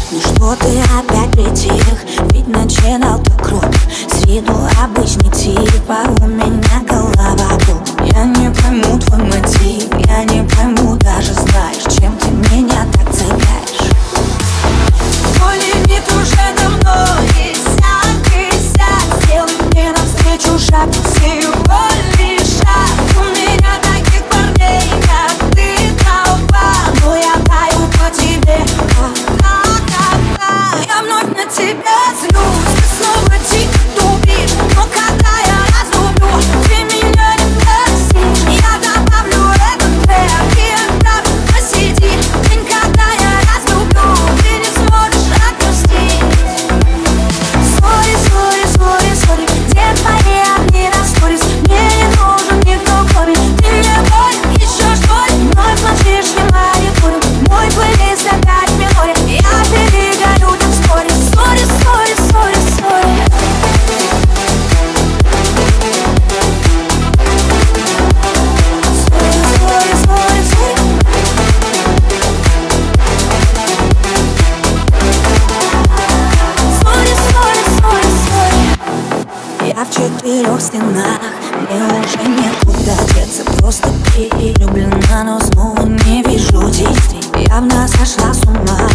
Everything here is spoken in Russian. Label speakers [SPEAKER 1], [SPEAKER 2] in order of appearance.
[SPEAKER 1] Ну что ты опять притих? Ведь начинал ты круто. С виду обычный тип, а у меня голова кругом. Я не пойму твой мотив, я не пойму, даже знаешь, чем ты меня так цепляешь. Твой лимит уже давно, и сядь, сделай мне навстречу шаг, все его лишь шаг. У меня таких парней, как ты, толпа, но я таю по тебе. Я вновь на тебя злюсь, ты снова дико тупишь, но когда я разлюблю, ты меня не простишь. Я добавлю этот трек, и отправлю на CD. День, когда я разлюблю, ты не сможешь отпустить. Сори, где твои огни на сторис? Мне не нужен никто кроме. Ты мне боль, еще что-то, вновь молчишь, не мониторю. Мой плейлист опять в миноре, я перегорю так вскоре. Сори. Я в 4 стенах, мне уже некуда деться. Просто перелюблена, но снова не вижу действий. Явно сошла с ума.